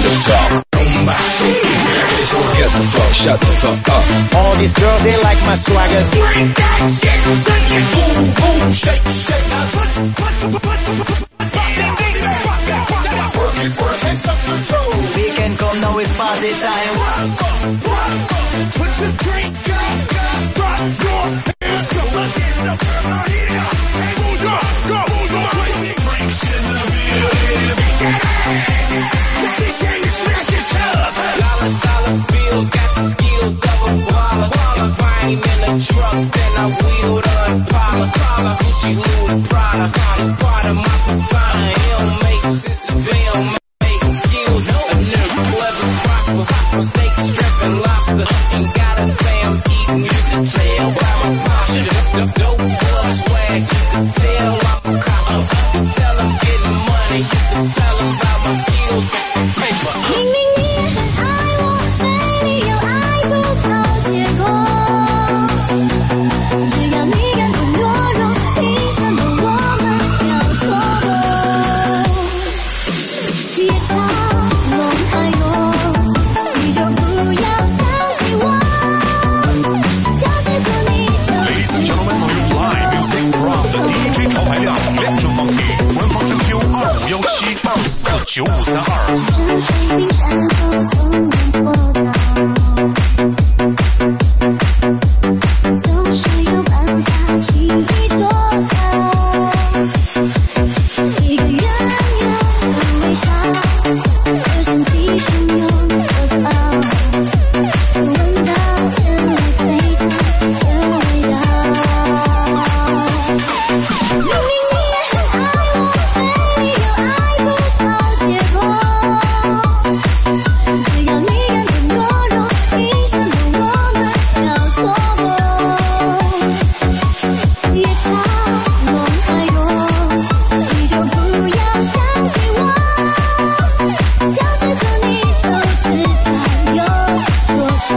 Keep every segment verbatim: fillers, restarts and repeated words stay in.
the top. So get the fuck, shut the fuck up. All these girls, they like my swagger. Bring that shit to you. Boom, boom, shake, shake. Now twerk, twerk, twerk, twerk, twerk it, work it, touch your toes. We can come now, it's party time. Put your drink up, drop your hands up. Let's get the girl out here. Hey, move your, go, move your. Drinks in the building. Daddy, can you smash this tub? Dollar, dollar bills, got the skills of a baller. If I ain't in the truck, then I wheel the Impala. Gucci, Louis, Prada, it's part of my persona. It don't make sense if they don't make skills. A nigga clever, prosper, steak, strip, and lobster. Ain't gotta say I'm eating, you can tell by my posture. The dope boy swag, you can tell I'm a cop. You can tell I'm getting money, you can tell them about my skills and paper. 明明你很爱我，没理由爱不到结果。只要你敢做懦弱，一生的我们要错过。夜长梦太多，你就不要相信我。到最后你就 Ladies and gentlemen, live music from the D J 潮牌量两种方面，官方 Q Q 二五幺七二四九五三二。 沉睡冰山后从容波涛，总是有办法轻易做到。一个人有的微笑，就像寄生有的草，闻到眼泪沸腾的味道。明明你也很爱我，没理由爱不到结果。只要你敢做懦弱，一生的我们要错过。夜长梦太多，你就不要相信我。到最后你就知道有多痛。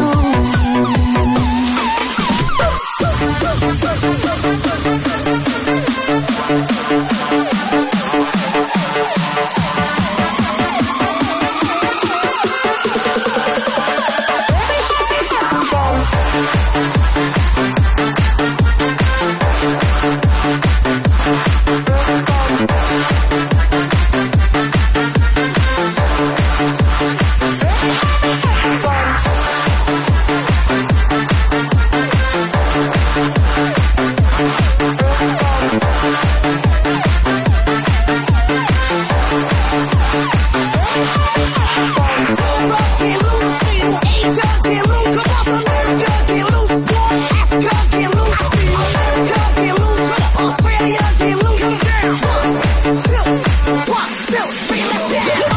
Australia, get loose. One, two, one, two, three, let's get it.